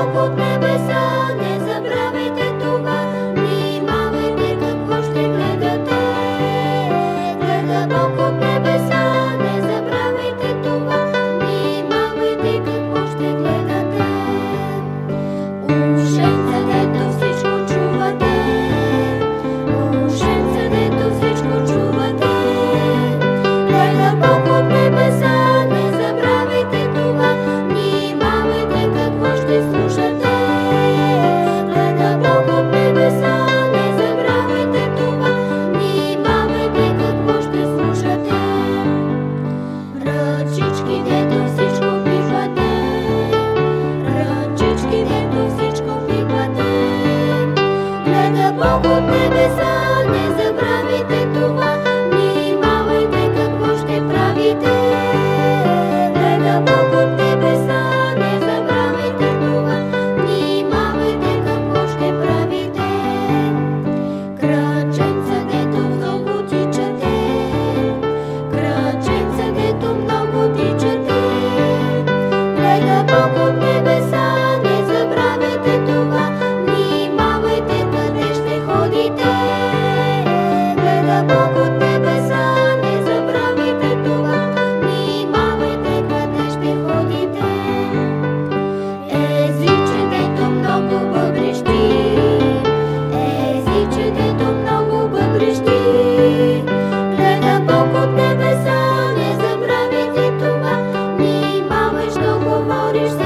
Бог от небеса, не забравяйте това. Внимавайте какво ще гледате. Гледа Бог от небеса, не забравяйте това. Внимавайте какво ще гледате. Ушенца, дето всичко чувате. Ушенца, дето всичко чувате. Гледа Бог от небеса, не забравяйте това. Внимавайте какво ще слушате. Гледа Бог от небеса, не забравяйте това. Внимавайте какво ще слушате. Ръчички, дето всичко пипате. Ръчички, дето всичко пипате. Гледа Бог от небеса, не забравяйте това. Внимавайте какво ще правите. Гледа Бог от небеса, не забравяйте това. Внимавайте какво ще правите. Краченца, дето много тичате. Краченца, дето много тичате. Гледа Бог от небеса, не забравяйте това. Внимавайте къде ще ходите. Гледа Бог от небеса, не забравяйте това. Внимавайте къде ще ходите. Езиче, дето много бъбрещи. Езиче, дето много бъбрещи. Гледа Бог от небеса, не забравяйте това. Внимавай, що говориш.